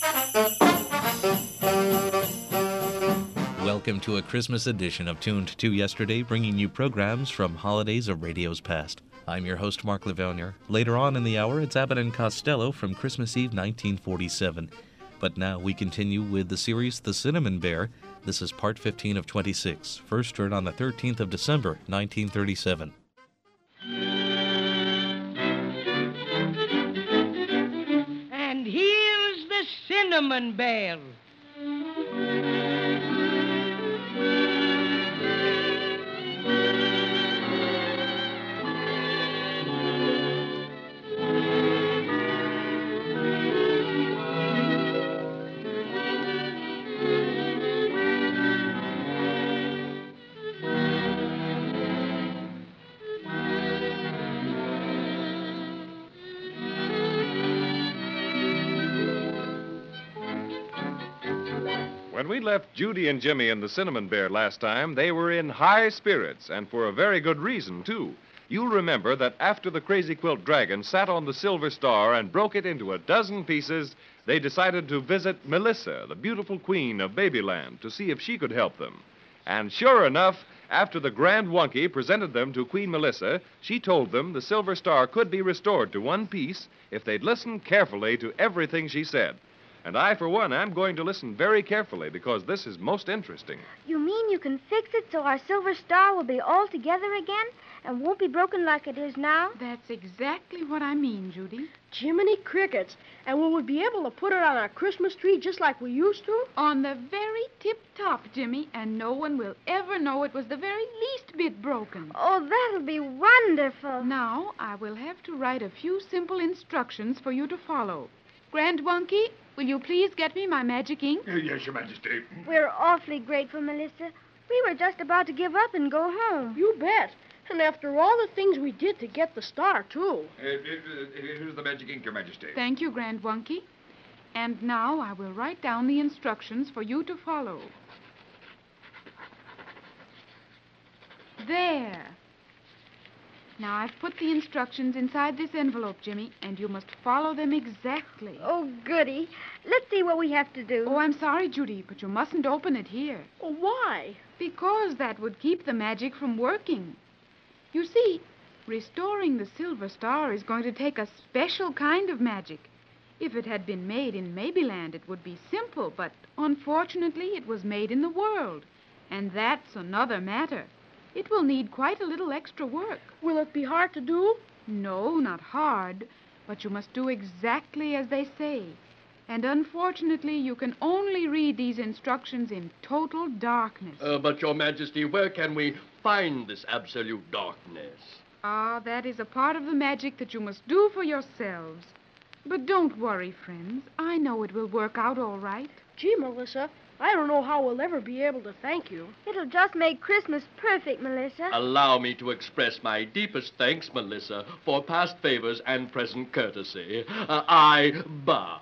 Welcome to a Christmas edition of Tuned to Yesterday, bringing you programs from holidays of radio's past. I'm your host, Mark Lavernier. Later on in the hour, it's Abbott and Costello from Christmas Eve 1947. But now we continue with the series The Cinnamon Bear. This is part 15 of 26, first heard on the 13th of December, 1937. And here's the Cinnamon Bear. When we left Judy and Jimmy and the Cinnamon Bear last time, they were in high spirits, and for a very good reason, too. You'll remember that after the Crazy Quilt Dragon sat on the Silver Star and broke it into a dozen pieces, they decided to visit Melissa, the beautiful queen of Babyland, to see if she could help them. And sure enough, after the Grand Wunky presented them to Queen Melissa, she told them the Silver Star could be restored to one piece if they'd listen carefully to everything she said. And I, for one, am going to listen very carefully because this is most interesting. You mean you can fix it so our Silver Star will be all together again and won't be broken like it is now? That's exactly what I mean, Judy. Jiminy crickets. And we would be able to put it on our Christmas tree just like we used to? On the very tip-top, Jimmy, and no one will ever know it was the very least bit broken. Oh, that'll be wonderful. Now, I will have to write a few simple instructions for you to follow. Grand Wunky, will you please get me my magic ink? Yes, Your Majesty. We're awfully grateful, Melissa. We were just about to give up and go home. You bet. And after all the things we did to get the star, too. Here's the magic ink, Your Majesty. Thank you, Grand Wunky. And now I will write down the instructions for you to follow. There. Now, I've put the instructions inside this envelope, Jimmy, and you must follow them exactly. Oh, goody. Let's see what we have to do. Oh, I'm sorry, Judy, but you mustn't open it here. Oh, why? Because that would keep the magic from working. You see, restoring the Silver Star is going to take a special kind of magic. If it had been made in Babyland, it would be simple, but unfortunately, it was made in the world. And that's another matter. It will need quite a little extra work. Will it be hard to do? No, not hard, but you must do exactly as they say. And unfortunately, you can only read these instructions in total darkness. But, Your Majesty, where can we find this absolute darkness? Ah, that is a part of the magic that you must do for yourselves. But don't worry, friends. I know it will work out all right. Gee, Melissa, I don't know how we'll ever be able to thank you. It'll just make Christmas perfect, Melissa. Allow me to express my deepest thanks, Melissa, for past favors and present courtesy. I bow.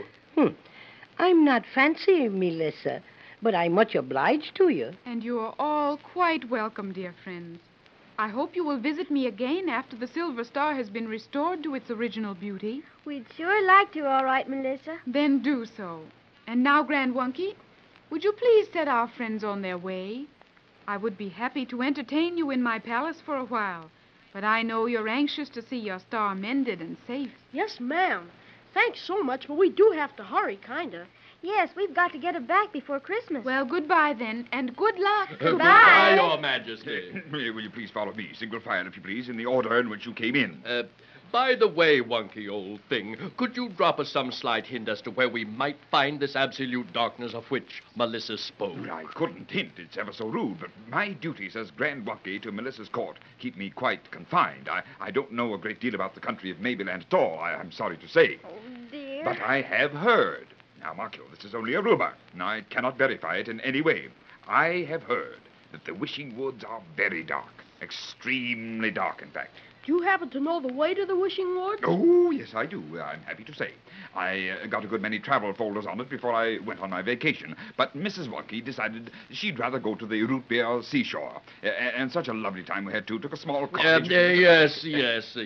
I'm not fancy, Melissa, but I'm much obliged to you. And you are all quite welcome, dear friends. I hope you will visit me again after the Silver Star has been restored to its original beauty. We'd sure like to, all right, Melissa. Then do so. And now, Grand Wunky, would you please set our friends on their way? I would be happy to entertain you in my palace for a while, but I know you're anxious to see your star mended and safe. Yes, ma'am. Thanks so much, but we do have to hurry, kinda. Yes, we've got to get it back before Christmas. Well, goodbye then, and good luck. Goodbye, Your Majesty. Will you please follow me, single file, if you please, in the order in which you came in? By the way, Wunky, old thing, could you drop us some slight hint as to where we might find this absolute darkness of which Melissa spoke? I couldn't hint. It's ever so rude, but my duties as Grand Wunky to Melissa's court keep me quite confined. I don't know a great deal about the country of Mabyland at all, I'm sorry to say. Oh, dear. But I have heard. Now, mark you, this is only a rumor, and I cannot verify it in any way. I have heard that the Wishing Woods are very dark. Extremely dark, in fact. Do you happen to know the way to the Wishing Woods? Oh, yes, I do. I'm happy to say. I got a good many travel folders on it before I went on my vacation. But Mrs. Wunky decided she'd rather go to the root beer seashore. And such a lovely time we had, too. Took a small cottage. Yes.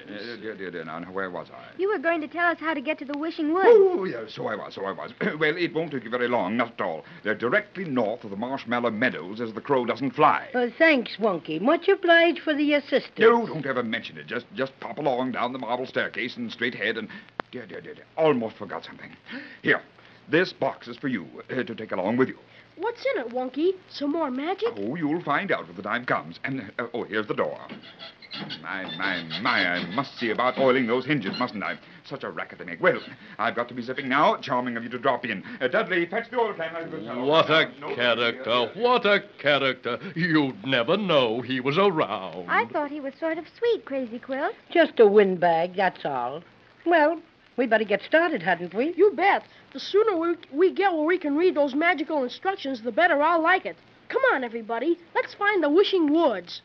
Dear, now, where was I? You were going to tell us how to get to the Wishing Woods. Oh, yes, so I was. Well, it won't take you very long, not at all. They're directly north of the Marshmallow Meadows as the crow doesn't fly. Thanks, Wonky. Much obliged for the assistance. No, don't ever mention it. Just pop along down the marble staircase and straight ahead and... Dear. Almost forgot something. Here, this box is for you to take along with you. What's in it, Wonky? Some more magic? Oh, you'll find out when the time comes. And, here's the door. My, I must see about oiling those hinges, mustn't I? Such a racket they make. Well, I've got to be zipping now. Charming of you to drop in. Dudley, fetch the oil can. What a character. What a character. You'd never know he was around. I thought he was sort of sweet, Crazy Quilt. Just a windbag, that's all. Well, we better get started, hadn't we? You bet. The sooner we get where we can read those magical instructions, the better I'll like it. Come on, everybody. Let's find the Wishing Woods.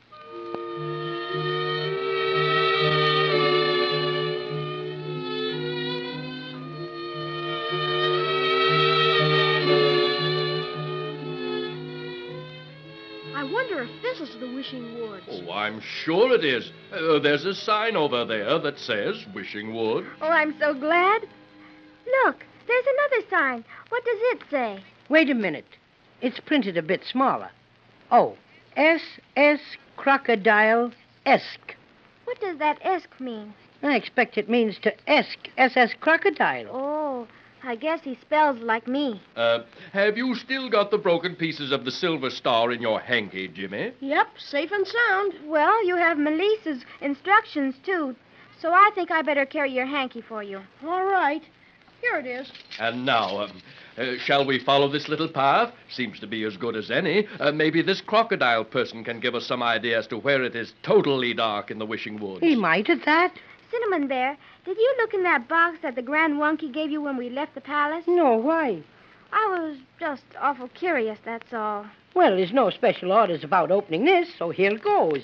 I wonder if this is the Wishing Woods. Oh, I'm sure it is. There's a sign over there that says Wishing Wood. Oh, I'm so glad. Look, there's another sign. What does it say? Wait a minute. It's printed a bit smaller. Oh, S.S. Crocodile-esque. What does that esque mean? I expect it means to esque, S.S. Crocodile. Oh, I guess he spells like me. Have you still got the broken pieces of the Silver Star in your hanky, Jimmy? Yep, safe and sound. Well, you have Melissa's instructions, too, so I think I better carry your hanky for you. All right. Here it is. And now, shall we follow this little path? Seems to be as good as any. Maybe this crocodile person can give us some idea as to where it is totally dark in the Wishing Woods. He might at that. Cinnamon Bear, did you look in that box that the Grand Wonky gave you when we left the palace? No, why? I was just awful curious, that's all. Well, there's no special orders about opening this, so here goes.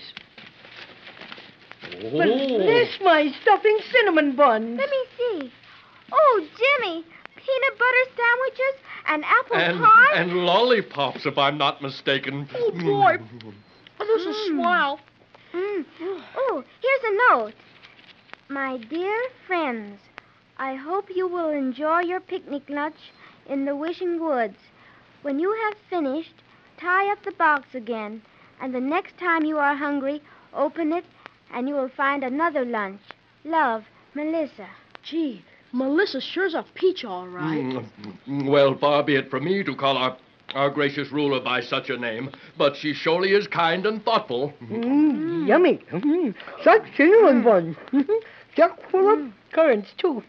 Oh. But bless my stuffing cinnamon buns. Let me see. Oh, Jimmy, peanut butter sandwiches and apple pie? And lollipops, if I'm not mistaken. Oh, boy. This is swell. Oh, here's a note. My dear friends, I hope you will enjoy your picnic lunch in the Wishing Woods. When you have finished, tie up the box again, and the next time you are hungry, open it, and you will find another lunch. Love, Melissa. Gee, Melissa sure's a peach, all right. Well, far be it from me to call our gracious ruler by such a name, but she surely is kind and thoughtful. Yummy. Such cinnamon buns. Chock full of currants, too.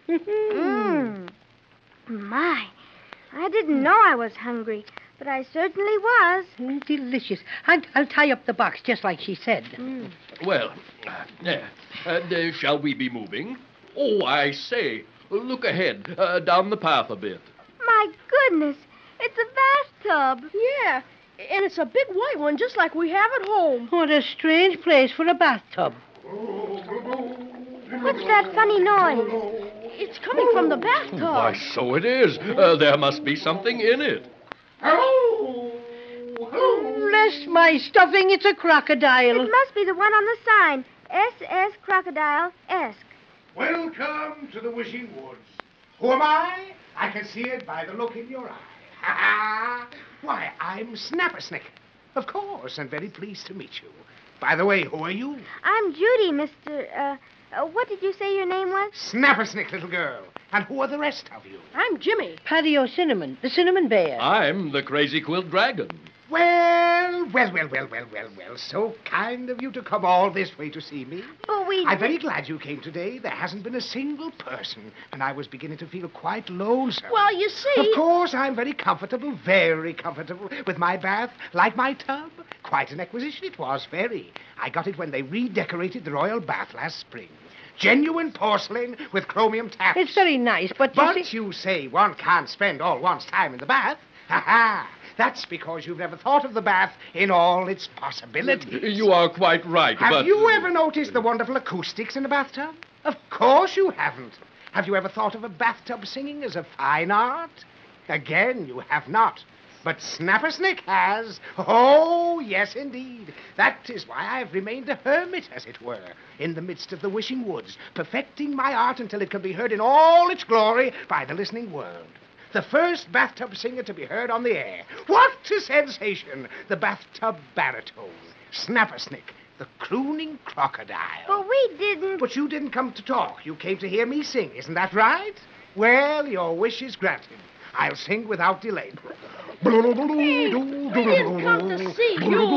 My, I didn't know I was hungry, but I certainly was. Delicious. I'll tie up the box just like she said. Well, shall we be moving? Oh, I say, look ahead, down the path a bit. My goodness, it's a bathtub. Yeah, and it's a big white one just like we have at home. What a strange place for a bathtub. What's that funny noise? It's coming from the bathtub. Why, so it is. There must be something in it. Bless my stuffing, it's a crocodile. It must be the one on the sign. S.S. Crocodile-esque. Welcome to the Wishing Woods. Who am I? I can see it by the look in your eye. Ha ha! Why, I'm Snappersnick. Of course, and very pleased to meet you. By the way, who are you? I'm Judy, Mr. What did you say your name was? Snappersnick, little girl. And who are the rest of you? I'm Jimmy. Patio Cinnamon, the cinnamon bear. I'm the Crazy Quilt Dragon. Well. So kind of you to come all this way to see me. But I'm very glad you came today. There hasn't been a single person, and I was beginning to feel quite lonesome. Well, you see... Of course, I'm very comfortable with my bath, like my tub. Quite an acquisition it was, very. I got it when they redecorated the royal bath last spring. Genuine porcelain with chromium taps. It's very nice, but you say one can't spend all one's time in the bath. Ha ha! That's because you've never thought of the bath in all its possibilities. You are quite right, Have you ever noticed the wonderful acoustics in a bathtub? Of course you haven't. Have you ever thought of a bathtub singing as a fine art? Again, you have not. But Snappersnick has. Oh, yes, indeed. That is why I've remained a hermit, as it were, in the midst of the wishing woods, perfecting my art until it can be heard in all its glory by the listening world. The first bathtub singer to be heard on the air. What a sensation! The bathtub baritone. Snappersnick, the crooning crocodile. But we didn't. But you didn't come to talk. You came to hear me sing, isn't that right? Well, your wish is granted. I'll sing without delay. We didn't come to see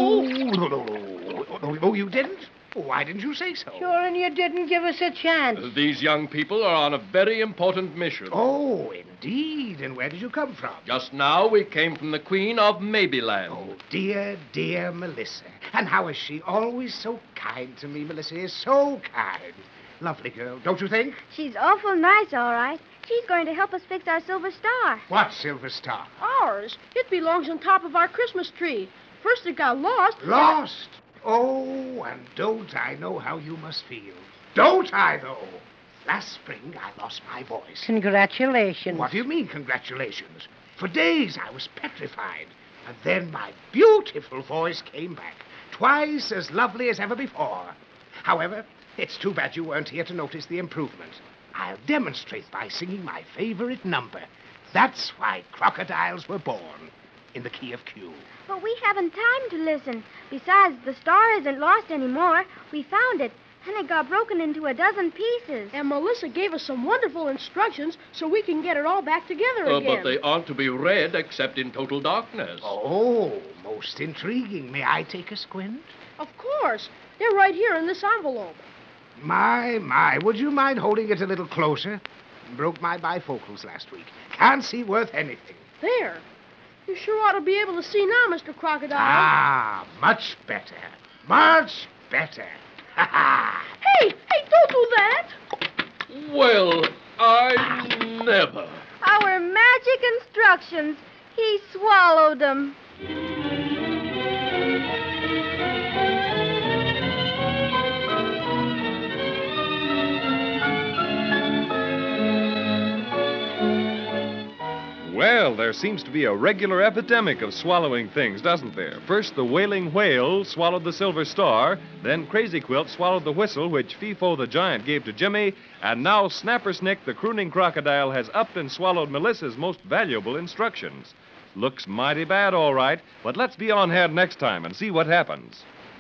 you. Oh, you didn't? Why didn't you say so? Sure, and you didn't give us a chance. These young people are on a very important mission. Oh, indeed. And where did you come from? Just now we came from the Queen of Maybeland. Oh, dear, dear Melissa. And how is she? Always so kind to me. Melissa is so kind. Lovely girl, don't you think? She's awful nice, all right. She's going to help us fix our silver star. What silver star? Ours. It belongs on top of our Christmas tree. First it got lost. Lost? Oh, and don't I know how you must feel. Don't I, though? Last spring, I lost my voice. Congratulations. What do you mean, congratulations? For days, I was petrified. And then my beautiful voice came back, twice as lovely as ever before. However, it's too bad you weren't here to notice the improvement. I'll demonstrate by singing my favorite number. That's why crocodiles were born, in the key of Q. But we haven't time to listen. Besides, the star isn't lost anymore. We found it, and it got broken into a dozen pieces. And Melissa gave us some wonderful instructions so we can get it all back together again. But they aren't to be read except in total darkness. Oh, most intriguing. May I take a squint? Of course. They're right here in this envelope. My, would you mind holding it a little closer? Broke my bifocals last week. Can't see worth anything. There. You sure ought to be able to see now, Mr. Crocodile. Ah, much better. Much better. Ha ha. Hey, don't do that. Well, I never. Our magic instructions. He swallowed them. Well, there seems to be a regular epidemic of swallowing things, doesn't there? First, the wailing whale swallowed the silver star, then Crazy Quilt swallowed the whistle which Fifo the giant gave to Jimmy, and now Snappersnick the crooning crocodile has upped and swallowed Melissa's most valuable instructions. Looks mighty bad, all right, but let's be on hand next time and see what happens.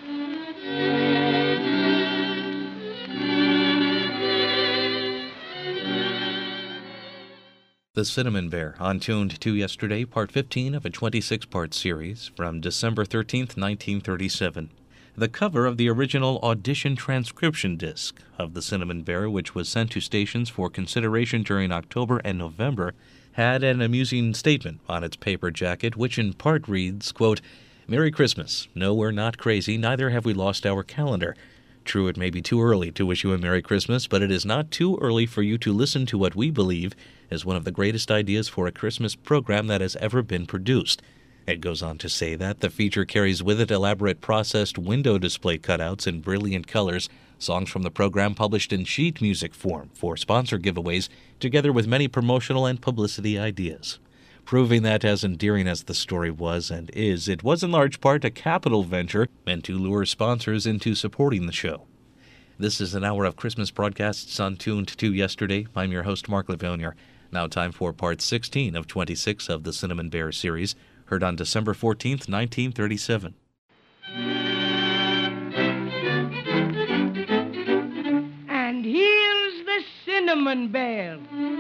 The Cinnamon Bear, on Tuned to Yesterday, Part 15 of a 26-part series from December 13th, 1937. The cover of the original audition transcription disc of The Cinnamon Bear, which was sent to stations for consideration during October and November, had an amusing statement on its paper jacket, which in part reads, quote, "Merry Christmas. No, we're not crazy, neither have we lost our calendar. True, it may be too early to wish you a Merry Christmas, but it is not too early for you to listen to what we believe is one of the greatest ideas for a Christmas program that has ever been produced." It goes on to say that the feature carries with it elaborate processed window display cutouts in brilliant colors, songs from the program published in sheet music form for sponsor giveaways, together with many promotional and publicity ideas. Proving that, as endearing as the story was and is, it was in large part a capital venture meant to lure sponsors into supporting the show. This is an hour of Christmas broadcasts on Tuned to Yesterday. I'm your host, Mark Livonier. Now time for part 16 of 26 of the Cinnamon Bear series, heard on December 14th, 1937. And here's the Cinnamon Bear.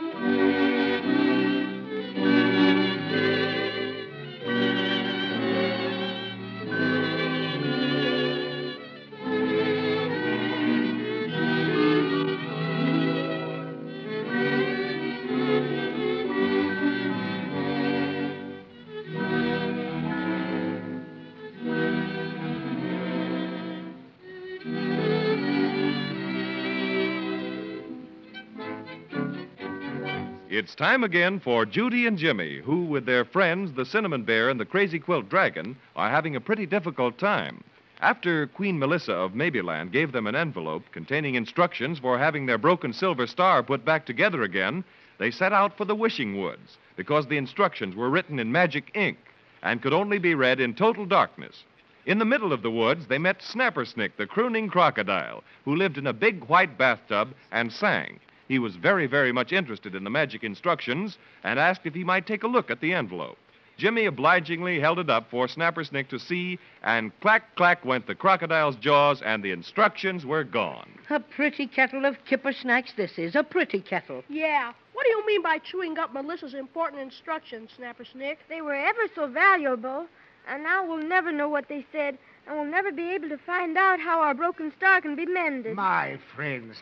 It's time again for Judy and Jimmy, who, with their friends, the Cinnamon Bear and the Crazy Quilt Dragon, are having a pretty difficult time. After Queen Melissa of Maybeland gave them an envelope containing instructions for having their broken silver star put back together again, they set out for the Wishing Woods because the instructions were written in magic ink. and could only be read in total darkness. In the middle of the woods, they met Snappersnick, the crooning crocodile, who lived in a big white bathtub and sang. He was very, very much interested in the magic instructions and asked if he might take a look at the envelope. Jimmy obligingly held it up for Snappersnick to see, and clack, clack went the crocodile's jaws, and the instructions were gone. A pretty kettle of kipper snacks this is, a pretty kettle. Yeah. What do you mean by chewing up Melissa's important instructions, Snappersnick? They were ever so valuable, and now we'll never know what they said, and we'll never be able to find out how our broken star can be mended. My friends,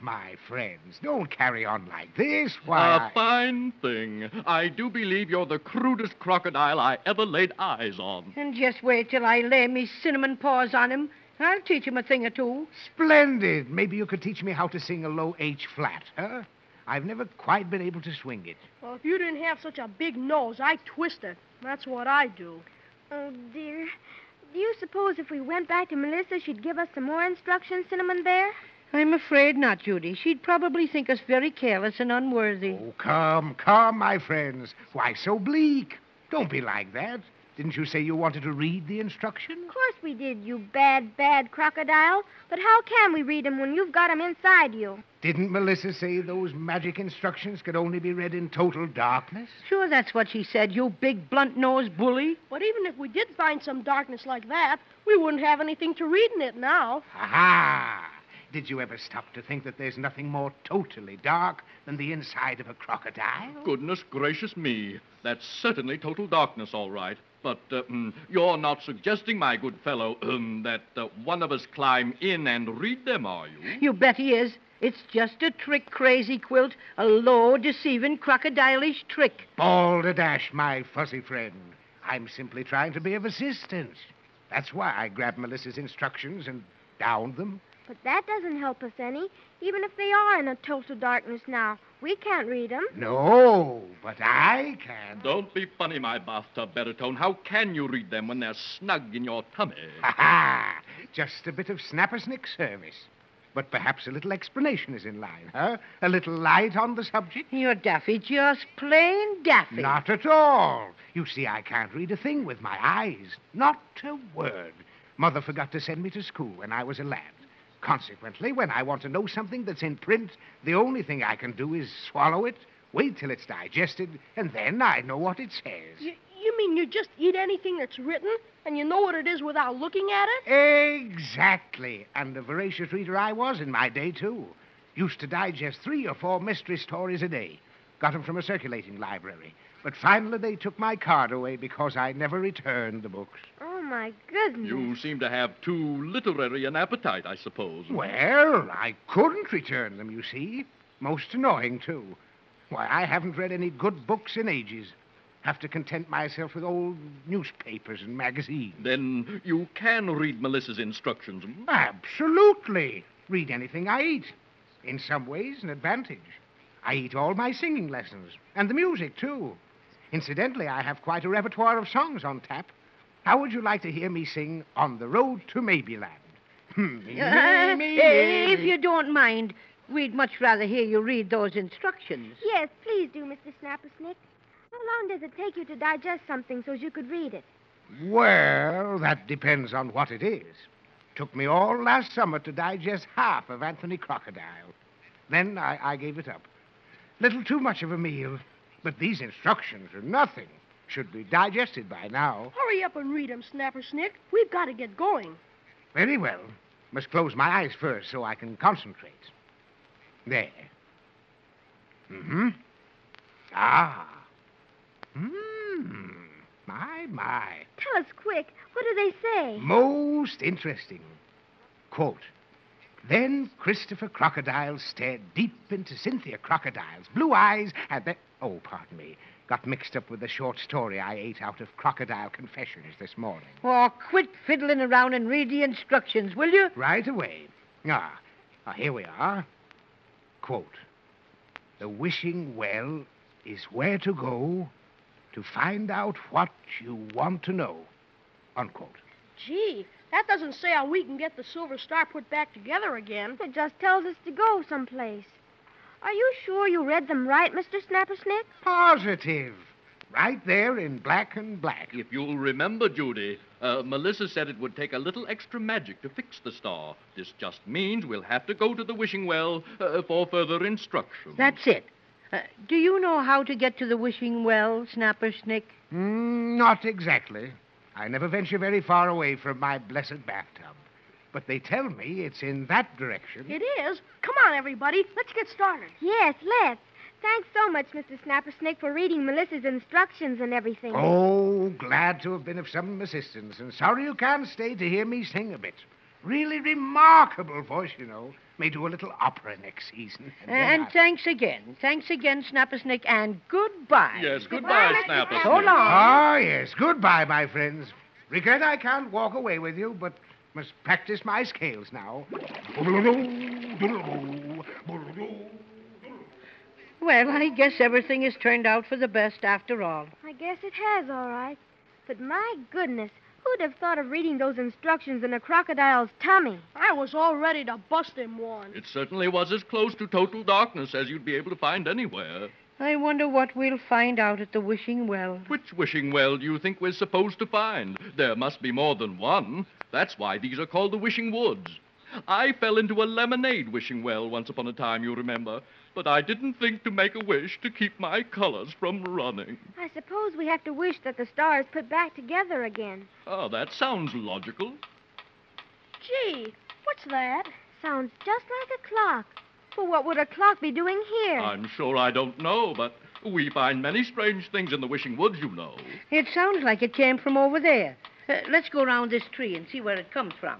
don't carry on like this. Why, Fine thing. I do believe you're the crudest crocodile I ever laid eyes on. And just wait till I lay me cinnamon paws on him. I'll teach him a thing or two. Splendid. Maybe you could teach me how to sing a low H flat, huh? I've never quite been able to swing it. Well, if you didn't have such a big nose, I'd twist it. That's what I do. Oh, dear. Do you suppose if we went back to Melissa, she'd give us some more instructions, Cinnamon Bear? I'm afraid not, Judy. She'd probably think us very careless and unworthy. Oh, come, my friends. Why so bleak? Don't be like that. Didn't you say you wanted to read the instructions? Of course we did, you bad, bad crocodile. But how can we read 'em when you've got 'em inside you? Didn't Melissa say those magic instructions could only be read in total darkness? Sure, that's what she said, you big blunt-nosed bully. But even if we did find some darkness like that, we wouldn't have anything to read in it now. Aha! Did you ever stop to think that there's nothing more totally dark than the inside of a crocodile? Goodness gracious me. That's certainly total darkness, all right. But you're not suggesting, my good fellow, that one of us climb in and read them, are you? You bet he is. It's just a trick, Crazy Quilt. A low, deceiving, crocodilish trick. Balderdash, my fuzzy friend. I'm simply trying to be of assistance. That's why I grabbed Melissa's instructions and downed them. But that doesn't help us any, even if they are in a total darkness now. We can't read 'em. No, but I can. Don't be funny, my bathtub baritone. How can you read them when they're snug in your tummy? Ha-ha! Just a bit of Snappersnick service. But perhaps a little explanation is in line, huh? A little light on the subject? You're daffy, just plain daffy. Not at all. You see, I can't read a thing with my eyes. Not a word. Mother forgot to send me to school when I was a lad. Consequently, when I want to know something that's in print, the only thing I can do is swallow it, wait till it's digested, and then I know what it says. You mean you just eat anything that's written, and you know what it is without looking at it? Exactly. And a voracious reader I was in my day, too. Used to digest 3 or 4 mystery stories a day. Got 'em from a circulating library. But finally they took my card away because I never returned the books. Oh, my goodness. You seem to have too literary an appetite, I suppose. Well, I couldn't return them, you see. Most annoying, too. Why, I haven't read any good books in ages. Have to content myself with old newspapers and magazines. Then you can read Melissa's instructions. Absolutely. Read anything I eat. In some ways, an advantage. I eat all my singing lessons, and the music, too. Incidentally, I have quite a repertoire of songs on tap. How would you like to hear me sing On the Road to Maybeland? If you don't mind, we'd much rather hear you read those instructions. Yes, please do, Mr. Snappersnick. How long does it take you to digest something so you could read it? Well, that depends on what it is. Took me all last summer to digest half of Anthony Crocodile. Then I gave it up. Little too much of a meal. But these instructions are nothing. Should be digested by now. Hurry up and read 'em, Snappersnick. We've got to get going. Very well. Must close my eyes first so I can concentrate. There. Mm-hmm. Ah. My. Tell us quick. What do they say? Most interesting. Quote. Then Christopher Crocodile stared deep into Cynthia Crocodile's blue eyes and then... Oh, pardon me. Got mixed up with the short story I ate out of Crocodile Confessions this morning. Oh, quit fiddling around and read the instructions, will you? Right away. Here we are. Quote. The wishing well is where to go to find out what you want to know. Unquote. Gee, that doesn't say how we can get the Silver Star put back together again. It just tells us to go someplace. Are you sure you read them right, Mr. Snappersnick? Positive. Right there in black and black. If you'll remember, Judy, Melissa said it would take a little extra magic to fix the star. This just means we'll have to go to the wishing well for further instructions. That's it. Do you know how to get to the wishing well, Snapper Snick? Not exactly. I never venture very far away from my blessed bathtub. But they tell me it's in that direction. It is. Come on, everybody. Let's get started. Yes, let's. Thanks so much, Mr. Snappersnake, for reading Melissa's instructions and everything. Oh, glad to have been of some assistance, and sorry you can't stay to hear me sing a bit. Really remarkable voice, you know. May do a little opera next season. And thanks again. Thanks again, Snapper Snick, and goodbye. Yes, goodbye, Snapper. So long. Oh, yes. Goodbye, my friends. Regret I can't walk away with you, but must practice my scales now. Well, I guess everything has turned out for the best after all. I guess it has, all right. But my goodness, who'd have thought of reading those instructions in a crocodile's tummy? I was all ready to bust him one. It certainly was as close to total darkness as you'd be able to find anywhere. I wonder what we'll find out at the wishing well. Which wishing well do you think we're supposed to find? There must be more than one. That's why these are called the Wishing Woods. I fell into a lemonade wishing well once upon a time, you remember. But I didn't think to make a wish to keep my colors from running. I suppose we have to wish that the stars put back together again. Oh, that sounds logical. Gee, what's that? Sounds just like a clock. Well, what would a clock be doing here? I'm sure I don't know, but we find many strange things in the Wishing Woods, you know. It sounds like it came from over there. Let's go around this tree and see where it comes from.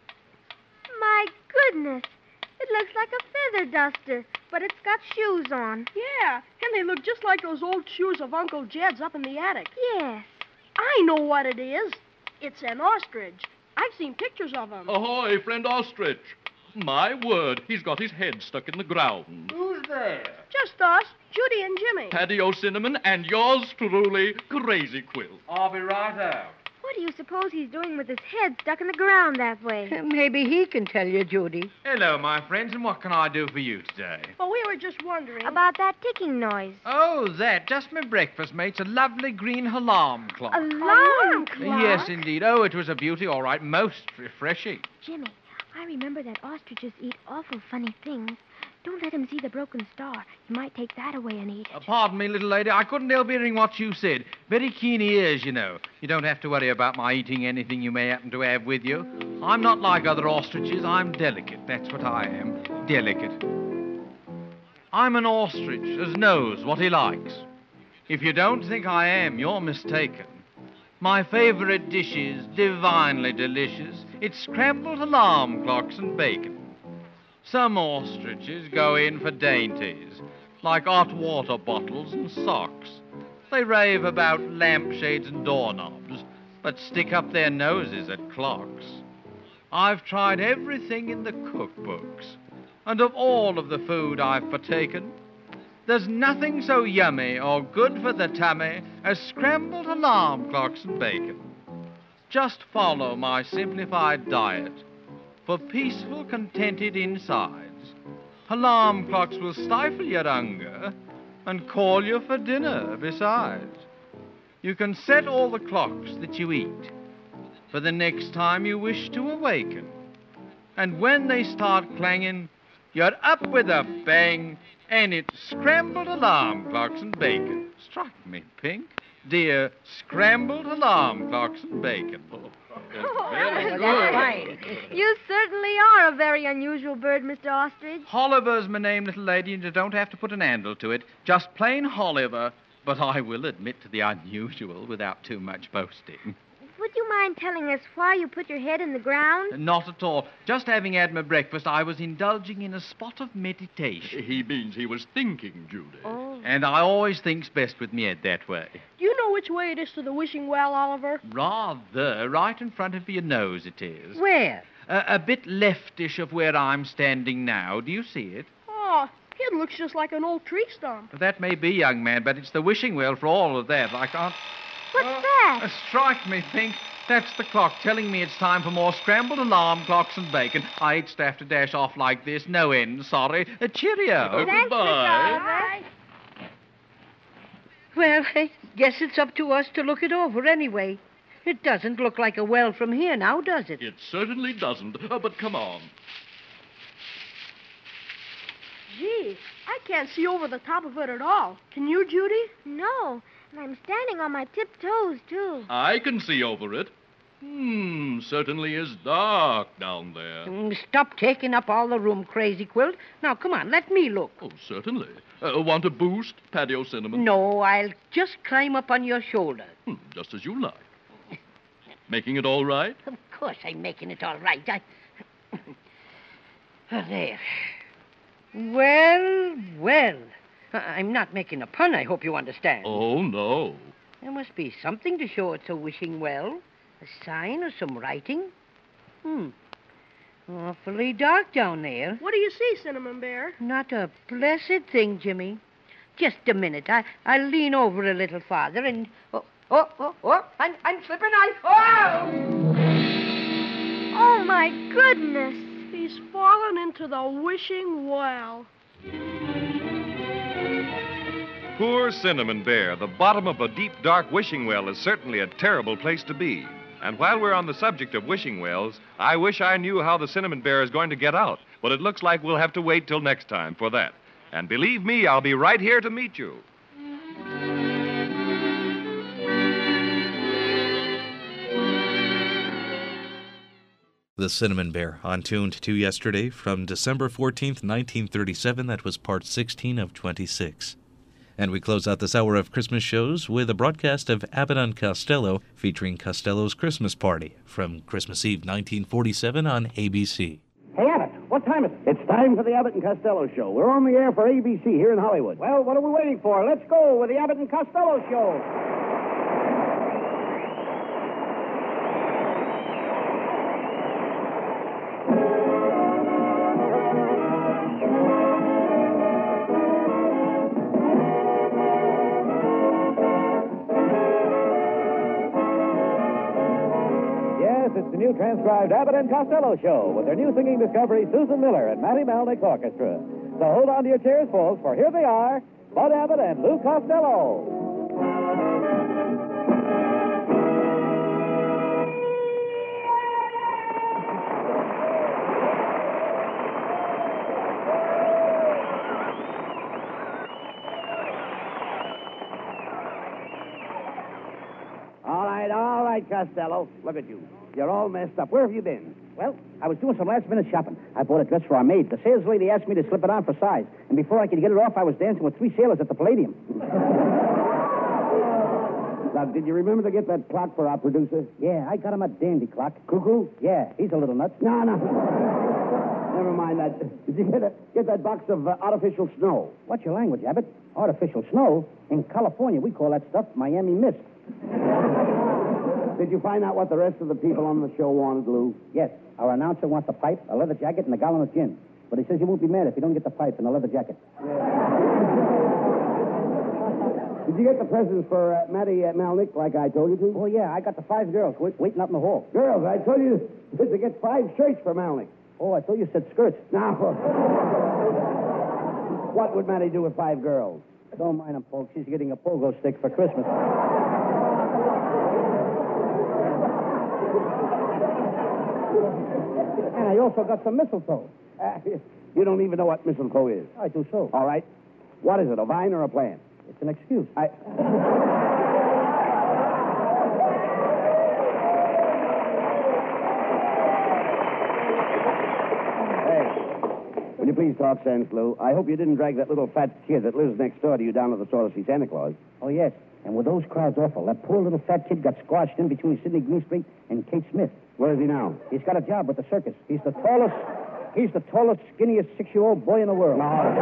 My goodness. It looks like a feather duster, but it's got shoes on. Yeah, and they look just like those old shoes of Uncle Jed's up in the attic. Yes. I know what it is. It's an ostrich. I've seen pictures of him. Ahoy, friend ostrich. My word, he's got his head stuck in the ground. Who's there? Just us, Judy and Jimmy. Paddy O'Cinnamon and yours truly, Crazy Quill. I'll be right out. What do you suppose he's doing with his head stuck in the ground that way? Maybe he can tell you, Judy. Hello, my friends, and what can I do for you today? Well, we were just wondering. About that ticking noise. Oh, that. Just my breakfast, mate. It's a lovely green alarm clock. Alarm clock? Yes, indeed. Oh, it was a beauty, all right. Most refreshing. Jimmy, I remember that ostriches eat awful funny things. Don't let him see the broken star. He might take that away and eat it. Pardon me, little lady. I couldn't help hearing what you said. Very keen ears, you know. You don't have to worry about my eating anything you may happen to have with you. I'm not like other ostriches. I'm delicate. That's what I am. Delicate. I'm an ostrich as knows what he likes. If you don't think I am, you're mistaken. My favorite dish is divinely delicious. It's scrambled alarm clocks and bacon. Some ostriches go in for dainties, like hot water bottles and socks. They rave about lampshades and doorknobs, but stick up their noses at clocks. I've tried everything in the cookbooks, and of all of the food I've partaken, there's nothing so yummy or good for the tummy as scrambled alarm clocks and bacon. Just follow my simplified diet for peaceful, contented insides. Alarm clocks will stifle your hunger and call you for dinner besides. You can set all the clocks that you eat for the next time you wish to awaken. And when they start clanging, you're up with a bang, and it's scrambled alarm clocks and bacon. Strike me, Pink. Dear scrambled alarm clocks and bacon. Very good. That's fine. You certainly are a very unusual bird, Mr. Ostrich. Holliver's my name, little lady, and you don't have to put an handle to it. Just plain Holliver. But I will admit to the unusual without too much boasting. Would you mind telling us why you put your head in the ground? Not at all. Just having had my breakfast, I was indulging in a spot of meditation. He means he was thinking, Judy. Oh. And I always thinks best with me head that way. Do you know which way it is to the wishing well, Oliver? Rather. Right in front of your nose it is. Where? A bit leftish of where I'm standing now. Do you see it? Oh, it looks just like an old tree stump. That may be, young man, but it's the wishing well for all of that. I can't... What's that? Strike me, Pink. That's the clock telling me it's time for more scrambled alarm clocks and bacon. I hate to have to dash off like this. No end, sorry. Cheerio. Thanks, Goodbye. Mr. Oliver. Well, I guess it's up to us to look it over anyway. It doesn't look like a well from here now, does it? It certainly doesn't. But come on. Gee, I can't see over the top of it at all. Can you, Judy? No, and I'm standing on my tiptoes, too. I can see over it. Certainly is dark down there. Stop taking up all the room, Crazy Quilt. Now, come on, let me look. Oh, certainly. Want a boost, Patio Cinnamon? No, I'll just climb up on your shoulder. Just as you like. Making it all right? Of course I'm making it all right. There. Well. I'm not making a pun, I hope you understand. Oh, no. There must be something to show it's a wishing well. A sign or some writing. Awfully dark down there. What do you see, Cinnamon Bear? Not a blessed thing, Jimmy. Just a minute. I'll lean over a little farther and... I'm slipping. Oh, my goodness. He's fallen into the wishing well. Poor Cinnamon Bear. The bottom of a deep, dark wishing well is certainly a terrible place to be. And while we're on the subject of wishing wells, I wish I knew how the Cinnamon Bear is going to get out. But it looks like we'll have to wait till next time for that. And believe me, I'll be right here to meet you. The Cinnamon Bear, on Tuned to Yesterday from December 14th, 1937. That was part 16 of 26. And we close out this hour of Christmas shows with a broadcast of Abbott and Costello featuring Costello's Christmas Party from Christmas Eve 1947 on ABC. Hey, Abbott, what time is it? It's time for the Abbott and Costello Show. We're on the air for ABC here in Hollywood. Well, what are we waiting for? Let's go with the Abbott and Costello Show. It's the new transcribed Abbott and Costello Show with their new singing discovery, Susan Miller and Matty Malnick Orchestra. So hold on to your chairs, folks, for here they are, Bud Abbott and Lou Costello. All right, Costello. Look at you. You're all messed up. Where have you been? Well, I was doing some last-minute shopping. I bought a dress for our maid. The sales lady asked me to slip it on for size. And before I could get it off, I was dancing with 3 sailors at the Palladium. Now, did you remember to get that clock for our producer? Yeah, I got him a dandy clock. Cuckoo? Yeah, he's a little nuts. No. Never mind that. Did you get that box of artificial snow? What's your language, Abbott? Artificial snow? In California, we call that stuff Miami mist. Did you find out what the rest of the people on the show wanted, Lou? Yes. Our announcer wants a pipe, a leather jacket, and a gallon of gin. But he says he won't be mad if you don't get the pipe and the leather jacket. Did you get the presents for Matty Malnick like I told you to? Oh, yeah. I got the 5 girls waiting up in the hall. Girls? I told you to get 5 shirts for Malnick. Oh, I thought you said skirts. Now, what would Matty do with 5 girls? Don't mind him, folks. He's getting a pogo stick for Christmas. And I also got some mistletoe. You don't even know what mistletoe is. I do so. All right. What is it, a vine or a plant? It's an excuse. Will you please talk sense, Lou? I hope you didn't drag that little fat kid that lives next door to you down to the store to see Santa Claus. Oh, yes. And with those crowds awful, that poor little fat kid got squashed in between Sidney Greenstreet and Kate Smith. Where is he now? He's got a job with the circus. He's the tallest, skinniest 6-year-old boy in the world.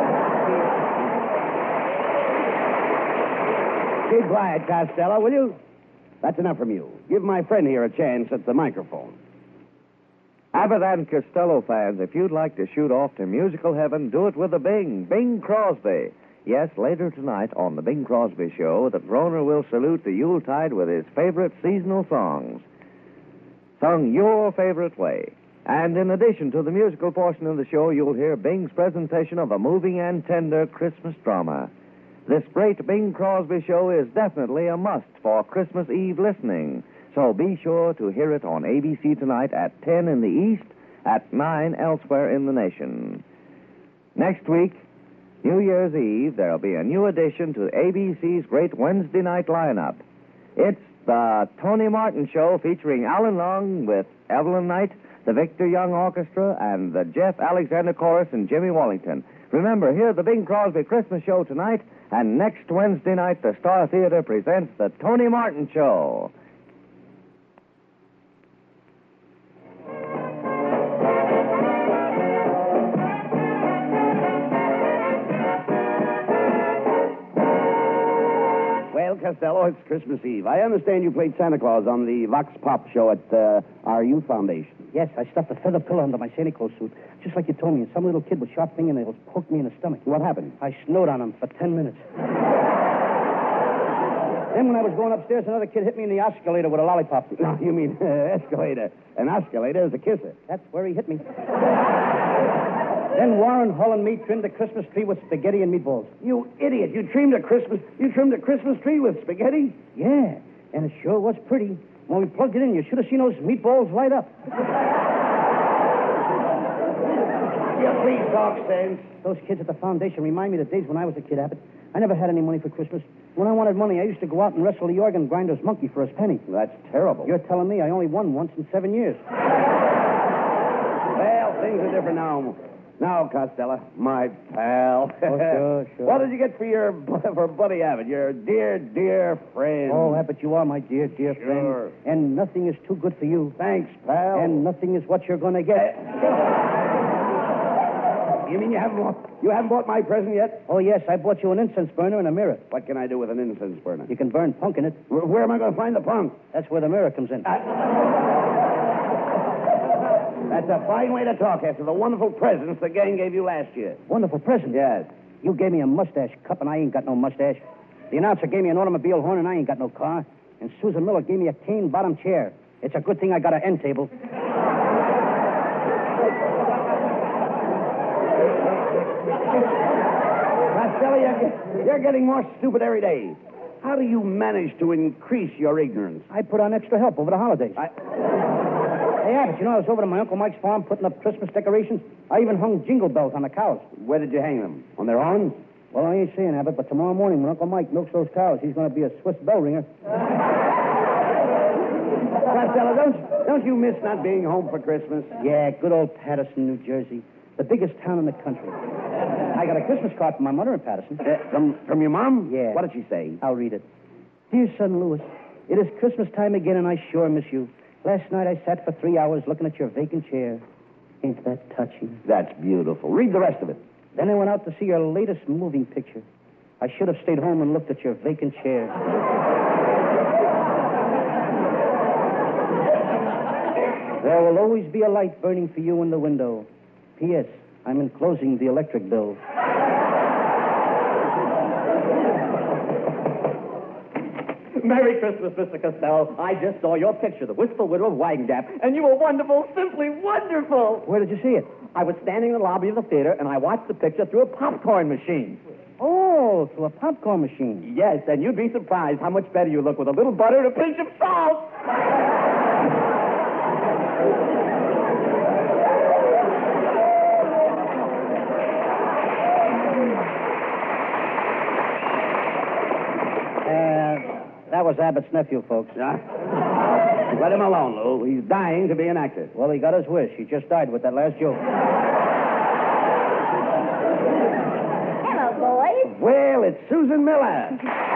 Keep quiet, Costello, will you? That's enough from you. Give my friend here a chance at the microphone. Abbott and Costello fans, if you'd like to shoot off to musical heaven, do it with a Bing Crosby. Yes, later tonight on the Bing Crosby Show, the Groner will salute the Yuletide with his favorite seasonal songs, sung your favorite way. And in addition to the musical portion of the show, you'll hear Bing's presentation of a moving and tender Christmas drama. This great Bing Crosby show is definitely a must for Christmas Eve listening. So be sure to hear it on ABC tonight at 10 in the East, at 9 elsewhere in the nation. Next week, New Year's Eve, there'll be a new addition to ABC's great Wednesday night lineup. It's the Tony Martin Show featuring Alan Long with Evelyn Knight, the Victor Young Orchestra, and the Jeff Alexander Chorus and Jimmy Wallington. Remember, hear the Bing Crosby Christmas Show tonight, and next Wednesday night, the Star Theater presents the Tony Martin Show. Well, Costello, it's Christmas Eve. I understand you played Santa Claus on the Vox Pop show at our youth foundation. Yes, I stuffed a feather pillow under my Santa Claus suit, just like you told me, and some little kid with sharp fingernails poked me in the stomach. What happened? I snowed on him for 10 minutes. Then when I was going upstairs, another kid hit me in the escalator with a lollipop. No, you mean escalator. An escalator is a kisser. That's where he hit me. Then Warren, Hull, and me trimmed a Christmas tree with spaghetti and meatballs. You idiot! You trimmed a Christmas tree with spaghetti? Yeah, and it sure was pretty. When we plugged it in, you should have seen those meatballs light up. Yeah, please talk sense. Those kids at the foundation remind me of the days when I was a kid, Abbott. I never had any money for Christmas. When I wanted money, I used to go out and wrestle the organ grinder's monkey for his penny. That's terrible. You're telling me I only won once in 7 years. Well, things are different now. Now, Costello, my pal. Oh, sure. What did you get for Buddy Abbott, your dear, dear friend? Oh, Abbott, you are my dear, dear friend. And nothing is too good for you. Thanks, pal. And nothing is what you're going to get. You mean you haven't bought my present yet? Oh, yes, I bought you an incense burner and a mirror. What can I do with an incense burner? You can burn punk in it. Where am I going to find the punk? That's where the mirror comes in. That's a fine way to talk after the wonderful presents the gang gave you last year. Wonderful present? Yes. You gave me a mustache cup, and I ain't got no mustache. The announcer gave me an automobile horn, and I ain't got no car. And Susan Miller gave me a cane-bottom chair. It's a good thing I got an end table. Costello, you're getting more stupid every day. How do you manage to increase your ignorance? I put on extra help over the holidays. Hey, Abbott, you know I was over to my Uncle Mike's farm putting up Christmas decorations? I even hung jingle bells on the cows. Where did you hang them? On their horns? Well, I ain't saying, Abbott, but tomorrow morning when Uncle Mike milks those cows, he's going to be a Swiss bell ringer. Costello, don't you miss not being home for Christmas? Yeah, good old Patterson, New Jersey. The biggest town in the country. I got a Christmas card from my mother in Patterson. From your mom? Yeah. What did she say? I'll read it. Dear son Louis, it is Christmas time again, and I sure miss you. Last night I sat for 3 hours looking at your vacant chair. Ain't that touching? That's beautiful. Read the rest of it. Then I went out to see your latest moving picture. I should have stayed home and looked at your vacant chair. There will always be a light burning for you in the window. P.S. I'm enclosing the electric bill. Merry Christmas, Mr. Costello. I just saw your picture, The Wistful Widow of Wagengap, and you were wonderful, simply wonderful. Where did you see it? I was standing in the lobby of the theater, and I watched the picture through a popcorn machine. Oh, through a popcorn machine. Yes, and you'd be surprised how much better you look with a little butter and a pinch of salt. That was Abbott's nephew, folks. Yeah? Let him alone, Lou. He's dying to be an actor. Well, he got his wish. He just died with that last joke. Hello, boys. Well, it's Susan Miller.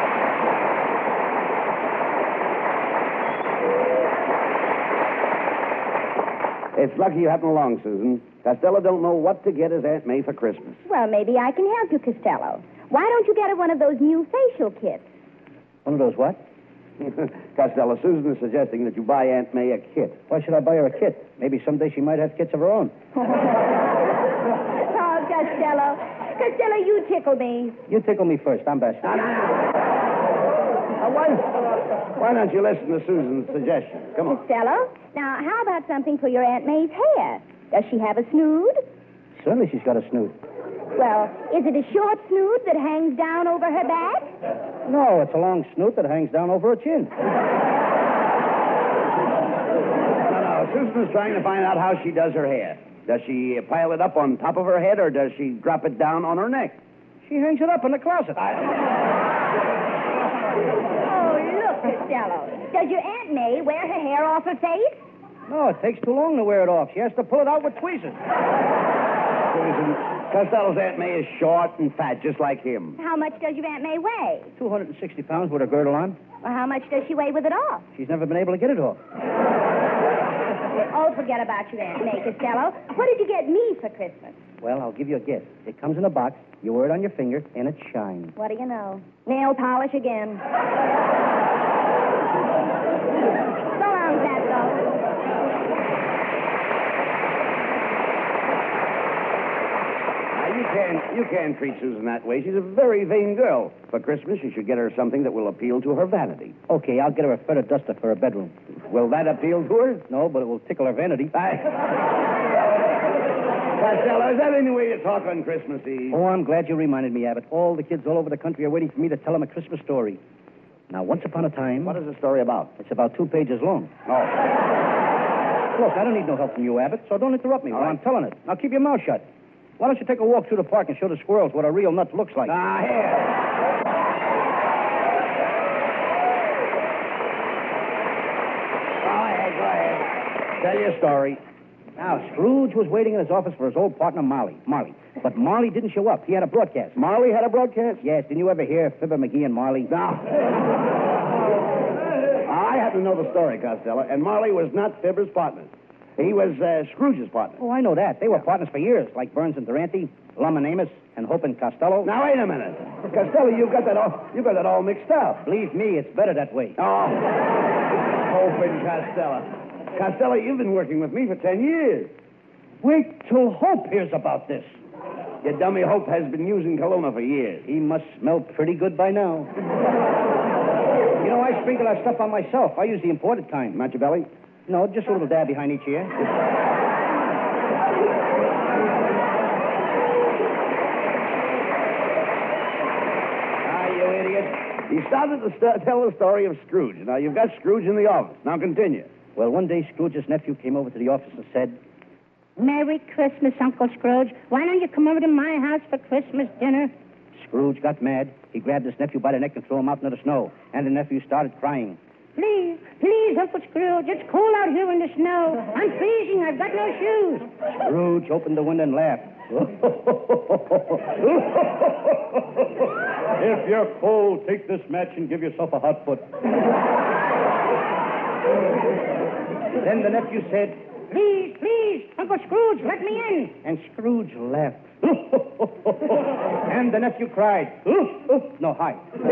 It's lucky you happened along, Susan. Costello don't know what to get his Aunt May for Christmas. Well, maybe I can help you, Costello. Why don't you get her one of those new facial kits? One of those what? Costello, Susan is suggesting that you buy Aunt May a kit. Why should I buy her a kit? Maybe someday she might have kits of her own. Oh, Costello. Costello, you tickle me. You tickle me first. I'm best. Why don't you listen to Susan's suggestion? Come on. Costello, now, how about something for your Aunt May's hair? Does she have a snood? Certainly she's got a snood. Well, is it a short snoot that hangs down over her back? No, it's a long snoot that hangs down over her chin. No, Susan's trying to find out how she does her hair. Does she pile it up on top of her head, or does she drop it down on her neck? She hangs it up in the closet. Oh, look, Costello. Does your Aunt May wear her hair off her face? No, it takes too long to wear it off. She has to pull it out with tweezers. Susan, Costello's Aunt May is short and fat, just like him. How much does your Aunt May weigh? 260 pounds with her girdle on. Well, how much does she weigh with it off? She's never been able to get it off. Oh, forget about your Aunt May, Costello. What did you get me for Christmas? Well, I'll give you a gift. It comes in a box. You wear it on your finger, and it shines. What do you know? Nail polish again. So long, Fatso. You can't treat Susan that way. She's a very vain girl. For Christmas, you should get her something that will appeal to her vanity. Okay, I'll get her a feather duster for her bedroom. Will that appeal to her? No, but it will tickle her vanity. Costello, is that any way to talk on Christmas Eve? Oh, I'm glad you reminded me, Abbott. All the kids all over the country are waiting for me to tell them a Christmas story. Now, once upon a time... What is the story about? It's about 2 pages long. Oh. Look, I don't need no help from you, Abbott, so don't interrupt me while I'm telling it. Now, keep your mouth shut. Why don't you take a walk through the park and show the squirrels what a real nut looks like? Ah, here. Go ahead. Tell your story. Now, Scrooge was waiting in his office for his old partner, Marley. But Marley didn't show up. He had a broadcast. Marley had a broadcast? Yes. Didn't you ever hear Fibber McGee and Marley? No. I happen to know the story, Costello, and Marley was not Fibber's partner. He was Scrooge's partner. Oh, I know that. They were partners for years, like Burns and Durante, Lum and Amos, and Hope and Costello. Now, wait a minute. Costello, you've got that all mixed up. Believe me, it's better that way. Oh. Hope and Costello. Costello, you've been working with me for 10 years. Wait till Hope hears about this. Your dummy Hope has been using Kelowna for years. He must smell pretty good by now. You know, I sprinkle that stuff on myself. I use the imported kind. Machiavelli? No, just a little dab behind each ear. You idiot. You started to tell the story of Scrooge. Now, you've got Scrooge in the office. Now, continue. Well, one day, Scrooge's nephew came over to the office and said, Merry Christmas, Uncle Scrooge. Why don't you come over to my house for Christmas dinner? Scrooge got mad. He grabbed his nephew by the neck and threw him out into the snow. And the nephew started crying. Please, Uncle Scrooge. It's cold out here in the snow. I'm freezing. I've got no shoes. Scrooge opened the window and laughed. If you're cold, take this match and give yourself a hot foot. Then the nephew said, Please, Uncle Scrooge, let me in. And Scrooge laughed. And the nephew cried, no, hi.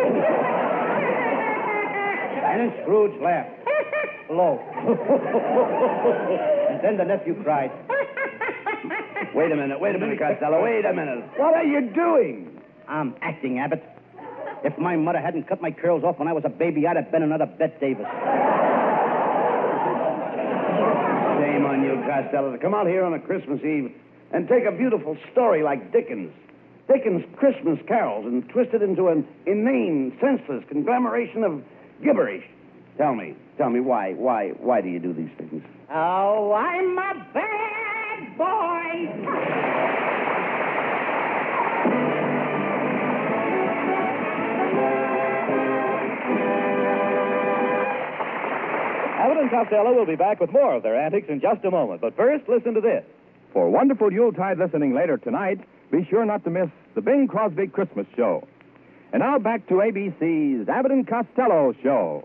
And then Scrooge laughed. Low. And then the nephew cried. Wait a minute, Costello, wait a minute. What are you doing? I'm acting, Abbott. If my mother hadn't cut my curls off when I was a baby, I'd have been another Bette Davis. Shame on you, Costello, to come out here on a Christmas Eve and take a beautiful story like Dickens' Christmas carols and twist it into an inane, senseless conglomeration of gibberish. Tell me, why do you do these things? Oh, I'm a bad boy. Abbott and Costello will be back with more of their antics in just a moment. But first, listen to this. For wonderful Yuletide listening later tonight, be sure not to miss the Bing Crosby Christmas Show. And now back to ABC's Abbott and Costello Show.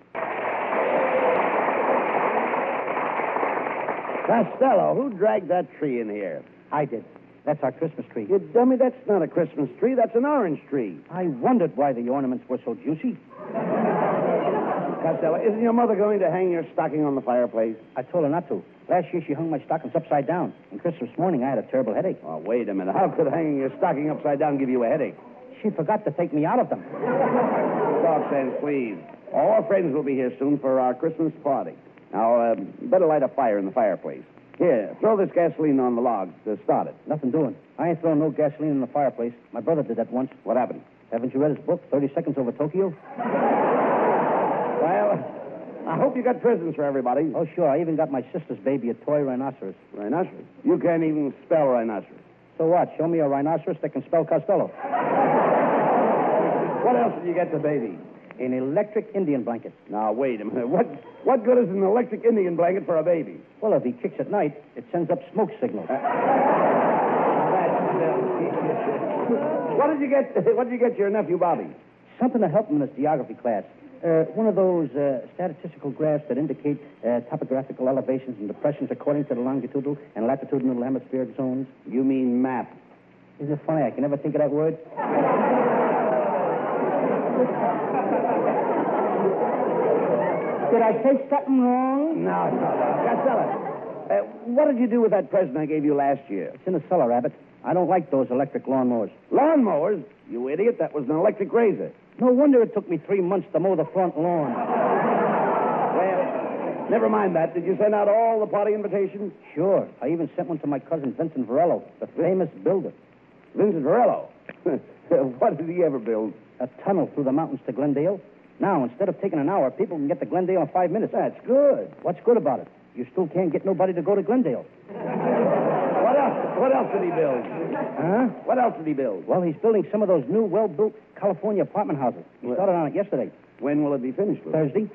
Costello, who dragged that tree in here? I did. That's our Christmas tree. You dummy, that's not a Christmas tree. That's an orange tree. I wondered why the ornaments were so juicy. Costello, isn't your mother going to hang your stocking on the fireplace? I told her not to. Last year, she hung my stockings upside down. And Christmas morning, I had a terrible headache. Oh, wait a minute. How could hanging your stocking upside down give you a headache? She forgot to take me out of them. Talk sense, please. All our friends will be here soon for our Christmas party. Now, better light a fire in the fireplace. Here, throw this gasoline on the logs to start it. Nothing doing. I ain't throwing no gasoline in the fireplace. My brother did that once. What happened? Haven't you read his book, 30 Seconds Over Tokyo? Well, I hope you got presents for everybody. Oh, sure. I even got my sister's baby a toy rhinoceros. Rhinoceros? You can't even spell rhinoceros. So what? Show me a rhinoceros that can spell Costello. What else did you get the baby? An electric Indian blanket. Now, wait a minute. What good is an electric Indian blanket for a baby? Well, if he kicks at night, it sends up smoke signals. What did you get your nephew Bobby? Something to help him in his geography class. One of those statistical graphs that indicate topographical elevations and depressions according to the longitudinal and latitudinal hemispheric zones. You mean map? Isn't it funny? I can never think of that word. Did I say something wrong? No. Costello, what did you do with that present I gave you last year? It's in the cellar, Abbott. I don't like those electric lawnmowers. Lawnmowers? You idiot, that was an electric razor. No wonder it took me 3 months to mow the front lawn. Well, never mind that. Did you send out all the party invitations? Sure. I even sent one to my cousin Vincent Varello, the famous builder. Vincent Varello? What did he ever build? A tunnel through the mountains to Glendale. Now, instead of taking an hour, people can get to Glendale in 5 minutes. That's good. What's good about it? You still can't get nobody to go to Glendale. What else did he build? Huh? What else did he build? Well, he's building some of those new, well-built California apartment houses. He started on it yesterday. When will it be finished? Thursday.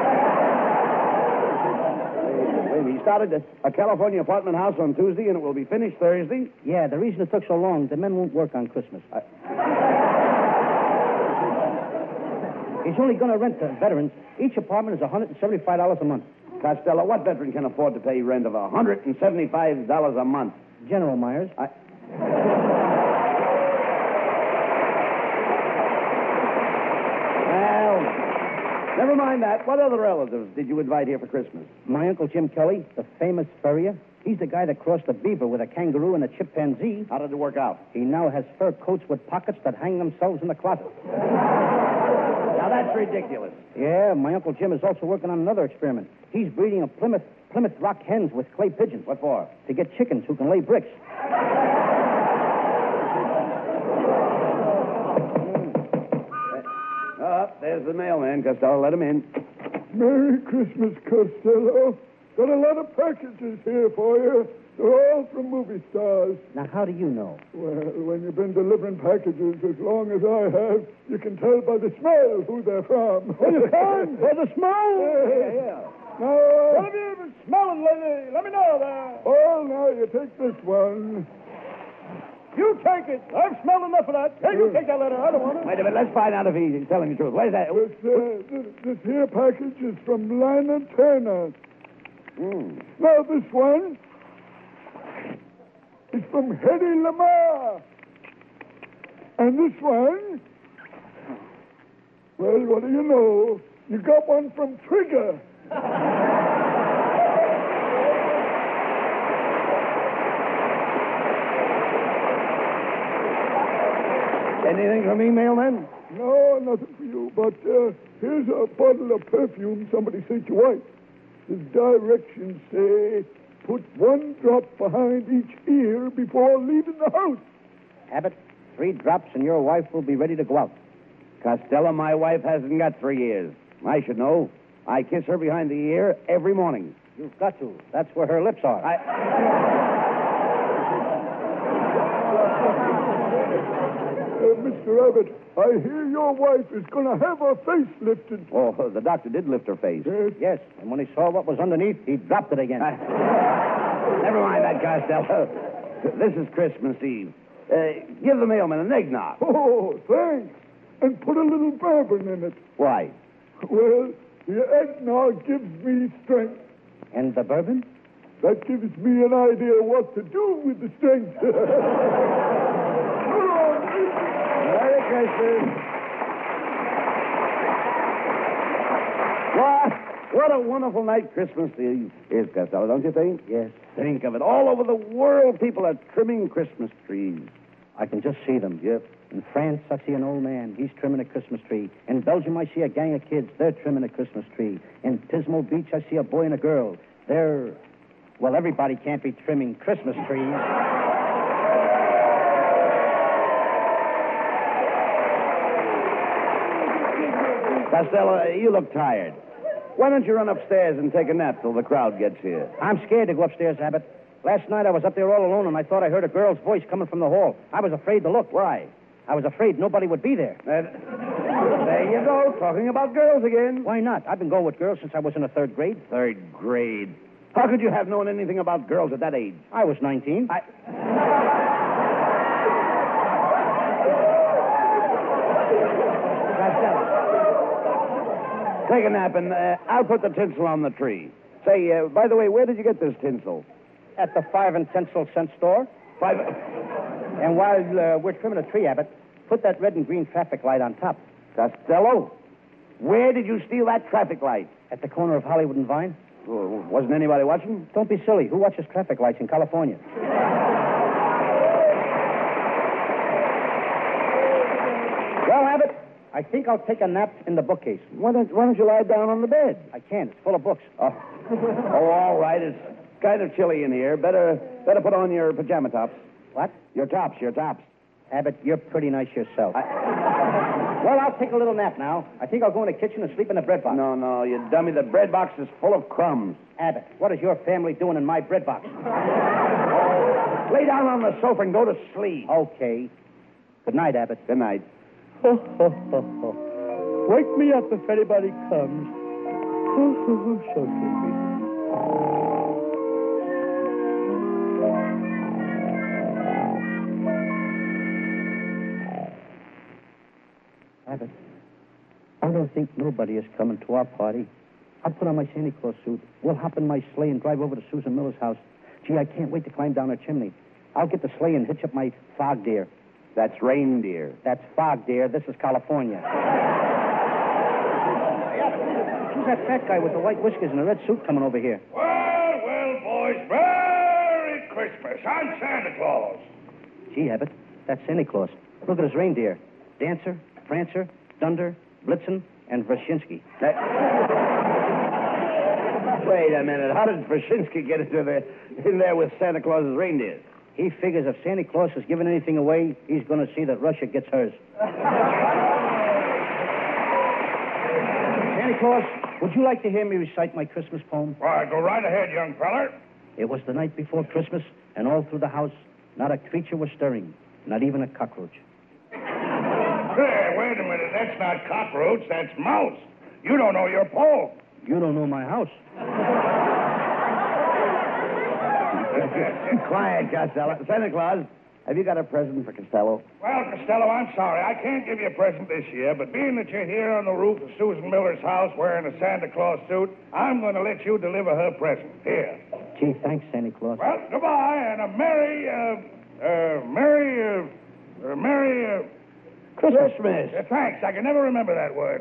He started a California apartment house on Tuesday, and it will be finished Thursday? Yeah, the reason it took so long, the men won't work on Christmas. He's only going to rent to veterans. Each apartment is $175 a month. Costello, what veteran can afford to pay rent of $175 a month? General Myers. Well, never mind that. What other relatives did you invite here for Christmas? My Uncle Jim Kelly, the famous furrier. He's the guy that crossed the beaver with a kangaroo and a chimpanzee. How did it work out? He now has fur coats with pockets that hang themselves in the closet. Now, that's ridiculous. Yeah, my Uncle Jim is also working on another experiment. He's breeding a Plymouth Rock hens with clay pigeons. What for? To get chickens who can lay bricks. There's the mailman, Costello. Let him in. Merry Christmas, Costello. Got a lot of packages here for you. They're all from movie stars. Now, how do you know? Well, when you've been delivering packages as long as I have, you can tell by the smell who they're from. Oh, you can? By the smell? Yeah. Now, what have you been smelling lately? Let me know there. Well, now, you take this one. You take it. I've smelled enough of that. Hey, you take that letter. I don't want it. Wait a minute. Let's find out if he's telling the truth. Where's that? This here package is from Lana Turner. Now, this one is from Hedy Lamarr. And this one, well, what do you know? You got one from Trigger. Anything from me, mailman? No, nothing for you. But here's a bottle of perfume somebody sent your wife. The directions say put 1 drop behind each ear before leaving the house. Abbott, 3 drops and your wife will be ready to go out. Costello, my wife hasn't got 3 ears. I should know. I kiss her behind the ear every morning. You've got to. That's where her lips are. Mr. Abbott, I hear your wife is going to have her face lifted. Oh, the doctor did lift her face. Yes, and when he saw what was underneath, he dropped it again. Never mind that, Costello. This is Christmas Eve. Give the mailman an eggnog. Oh, thanks. And put a little bourbon in it. Why? Well, the eggnog gives me strength. And the bourbon? That gives me an idea what to do with the strength. Merry Christmas. What a wonderful night Christmas Eve is, Costello, don't you think? Yes. Think of it. All over the world, people are trimming Christmas trees. I can just see them. Yep. In France, I see an old man. He's trimming a Christmas tree. In Belgium, I see a gang of kids. They're trimming a Christmas tree. In Pismo Beach, I see a boy and a girl. They're Well, everybody can't be trimming Christmas trees. Costello, you look tired. Why don't you run upstairs and take a nap till the crowd gets here? I'm scared to go upstairs, Abbott. Last night I was up there all alone, and I thought I heard a girl's voice coming from the hall. I was afraid to look. Why? I was afraid nobody would be there. There you go, talking about girls again. Why not? I've been going with girls since I was in the third grade. Third grade? How could you have known anything about girls at that age? I was 19. Take a nap, and I'll put the tinsel on the tree. Say, by the way, where did you get this tinsel? At the 5 and 10 cent store. And while we're trimming a tree, Abbott, put that red and green traffic light on top. Costello, where did you steal that traffic light? At the corner of Hollywood and Vine. Wasn't anybody watching? Don't be silly. Who watches traffic lights in California? Well, Abbott, I think I'll take a nap in the bookcase. Why don't you lie down on the bed? I can't. It's full of books. Oh, all right. It's kind of chilly in here. Better put on your pajama tops. What? Your tops. Abbott, you're pretty nice yourself. Well, I'll take a little nap now. I think I'll go in the kitchen and sleep in the bread box. No, you dummy. The bread box is full of crumbs. Abbott, what is your family doing in my bread box? Lay down on the sofa and go to sleep. Okay. Good night, Abbott. Good night. Wake me up if anybody comes. So sleepy. Abbott, I don't think nobody is coming to our party. I'll put on my Santa Claus suit. We'll hop in my sleigh and drive over to Susan Miller's house. Gee, I can't wait to climb down her chimney. I'll get the sleigh and hitch up my fog deer. That's reindeer. That's fog deer. This is California. Who's that fat guy with the white whiskers and a red suit coming over here? Well, boys, Merry Christmas. I'm Santa Claus. Gee, Abbott, that's Santa Claus. Look at his reindeer. Dancer, Prancer, Dunder, Blitzen, and Wyszynski. Wait a minute. How did Wyszynski get in there with Santa Claus's reindeer? He figures if Santa Claus is giving anything away, he's going to see that Russia gets hers. Santa Claus, would you like to hear me recite my Christmas poem? Why, go right ahead, young feller. It was the night before Christmas, and all through the house, not a creature was stirring, not even a cockroach. Hey, wait a minute. That's not cockroach. That's mouse. You don't know your poem. You don't know my house. Quiet, Costello. Santa Claus, have you got a present for Costello? Well, Costello, I'm sorry. I can't give you a present this year, but being that you're here on the roof of Susan Miller's house wearing a Santa Claus suit, I'm going to let you deliver her present. Here. Gee, thanks, Santa Claus. Well, goodbye, and a merry Christmas. Thanks. I can never remember that word.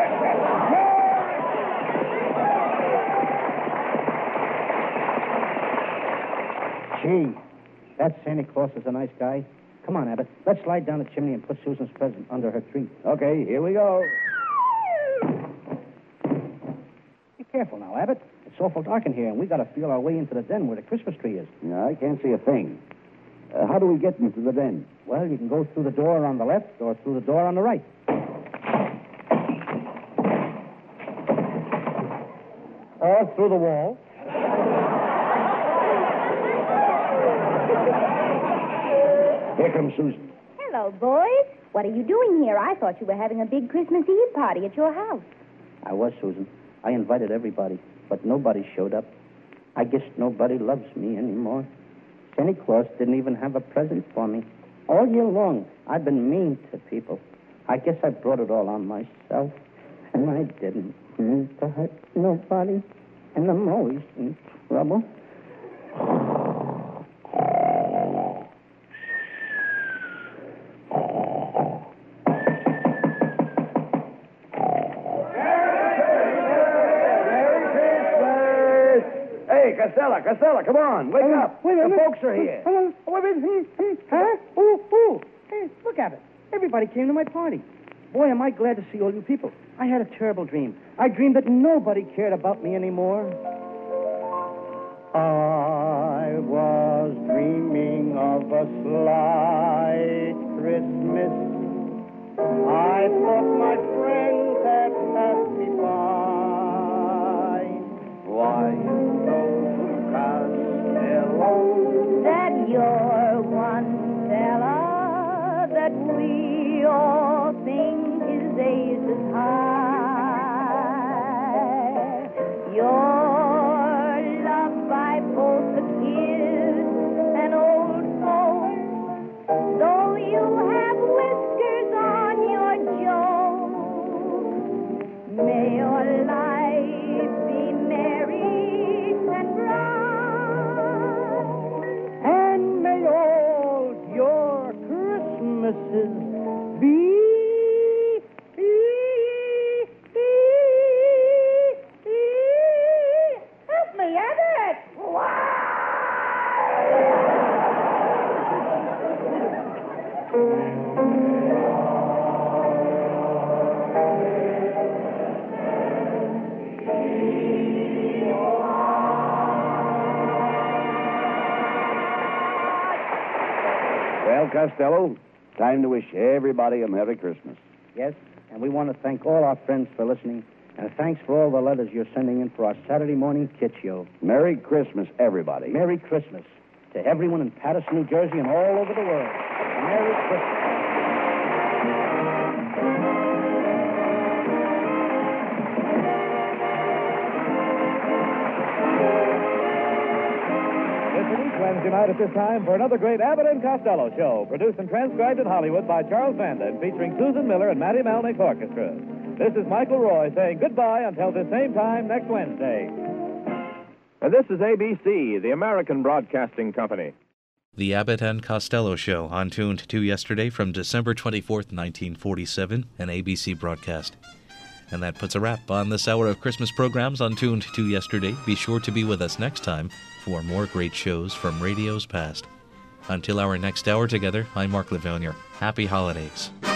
Gee, that Santa Claus is a nice guy. Come on, Abbott. Let's slide down the chimney and put Susan's present under her tree. Okay, here we go. Be careful now, Abbott. It's awful dark in here, and we got to feel our way into the den where the Christmas tree is. No, I can't see a thing. How do we get into the den? Well, you can go through the door on the left or through the door on the right. Or through the wall. Here comes Susan. Hello, boys. What are you doing here? I thought you were having a big Christmas Eve party at your house. I was, Susan. I invited everybody, but nobody showed up. I guess nobody loves me anymore. Santa Claus didn't even have a present for me. All year long, I've been mean to people. I guess I brought it all on myself, and I didn't mean to hurt nobody, and I'm always in trouble. Costello, come on. Wake up. The folks are here. Huh? Ooh. Hey, look at it. Everybody came to my party. Boy, am I glad to see all you people. I had a terrible dream. I dreamed that nobody cared about me anymore. I was dreaming of a sly Christmas. I thought my friends had passed me by. Why, Costello, That you're one fella that we all think his ace is high. You're loved by both the kids and old folks, though you have whiskers on your joke. May your life be merry and bright, and may all your Christmases be help me, Everett! Well, Costello, time to wish everybody a Merry Christmas. Yes, and we want to thank all our friends for listening, and thanks for all the letters you're sending in for our Saturday morning kid show. Merry Christmas, everybody. Merry Christmas to everyone in Patterson, New Jersey, and all over the world. Merry Christmas. Listen each Wednesday night at this time for another great Abbott and Costello show, produced and transcribed in Hollywood by Charles Vanda and featuring Susan Miller and Matty Malnick's orchestra. This is Michael Roy saying goodbye until the same time next Wednesday. And this is ABC, the American Broadcasting Company. The Abbott and Costello Show on Tuned to Yesterday from December 24th, 1947, an ABC broadcast. And that puts a wrap on this hour of Christmas programs on Tuned to Yesterday. Be sure to be with us next time for more great shows from radio's past. Until our next hour together, I'm Mark Livonia. Happy holidays.